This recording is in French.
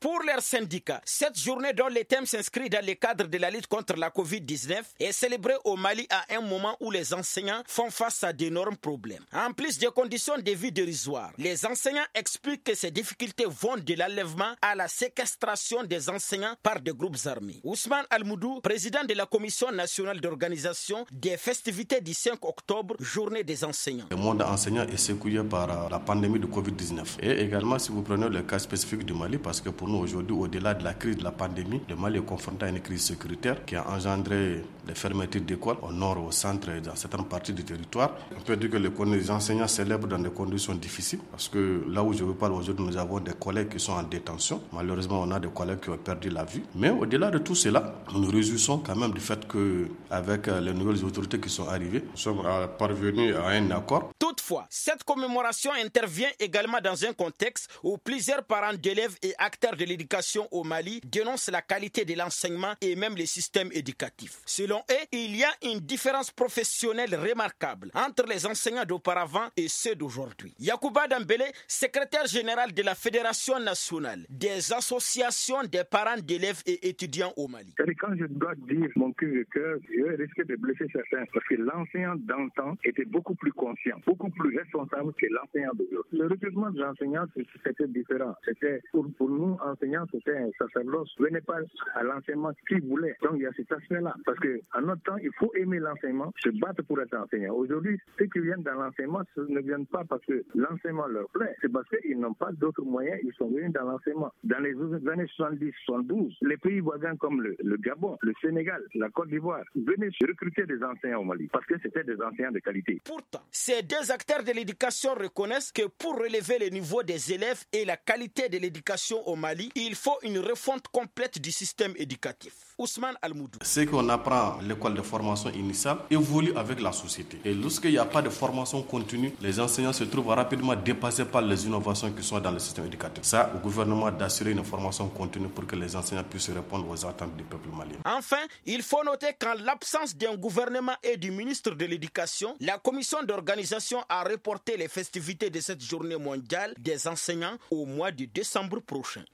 Pour leurs syndicats, cette journée dont le thème s'inscrit dans le cadre de la lutte contre la Covid-19 est célébrée au Mali à un moment où les enseignants font face à d'énormes problèmes. En plus des conditions de vie dérisoires, les enseignants expliquent que ces difficultés vont de l'enlèvement à la séquestration des enseignants par des groupes armés. Ousmane Almoudou, président de la Commission nationale d'organisation des festivités du 5 octobre, journée des enseignants. Le monde enseignant est secoué par la pandémie de Covid-19. Et également, si vous prenez le cas spécifique du Mali, parce que pour nous aujourd'hui, au-delà de la crise de la pandémie, le Mali est confronté à une crise sécuritaire qui a engendré des fermetures d'écoles au nord, au centre et dans certaines parties du territoire. On peut dire que les enseignants célèbrent dans des conditions difficiles, parce que là où je vous parle aujourd'hui, nous avons des collègues qui sont en détention. Malheureusement, on a des collègues qui ont perdu la vue. Mais au-delà de tout cela, nous nous réjouissons quand même du fait qu'avec les nouvelles autorités qui sont arrivées, nous sommes parvenus à un accord. Toutefois, cette commémoration intervient également dans un contexte où plusieurs parents d'élèves et acteurs de l'éducation au Mali dénoncent la qualité de l'enseignement et même le système éducatif. Selon eux, il y a une différence professionnelle remarquable entre les enseignants d'auparavant et ceux d'aujourd'hui. Yacouba Dambélé, secrétaire général de la Fédération nationale des associations des parents d'élèves et étudiants au Mali. Quand je dois dire mon cri de cœur, je risque de blesser certains parce que l'enseignant dans le temps était beaucoup plus conscient, beaucoup plus responsable que l'enseignant d'aujourd'hui. Le recrutement des enseignants, c'était différent. C'était pour nous, enseignants, c'était un sacerdoce. Venez pas à l'enseignement qui voulait. Donc il y a cet aspect-là. Parce qu'en notre temps, il faut aimer l'enseignement, se battre pour être enseignant. Aujourd'hui, ceux qui viennent dans l'enseignement ne viennent pas parce que l'enseignement leur plaît. C'est parce qu'ils n'ont pas d'autres moyens, ils sont venus dans l'enseignement. Dans les années 70-72, les pays voisins comme le Gabon, le Sénégal, la Côte d'Ivoire venaient recruter des enseignants au Mali parce que c'était des enseignants de qualité. Pourtant, ces deux acteurs de l'éducation reconnaissent que pour relever le niveau des élèves et la qualité de l'éducation au Mali, il faut une refonte complète du système éducatif. Ousmane Almoudou. Ce qu'on apprend à l'école de formation initiale évolue avec la société. Et lorsqu'il n'y a pas de formation continue, les enseignants se trouvent rapidement dépassés par les innovations qui sont dans le système éducatif. Ça, au gouvernement d'assurer une formation continue pour que les enseignants puissent répondre aux attentes du peuple malien. Enfin, il faut noter qu'en l'absence d'un gouvernement et du ministre de l'Éducation, la commission d'organisation a reporté les festivités de cette journée mondiale des enseignants au mois de décembre prochain.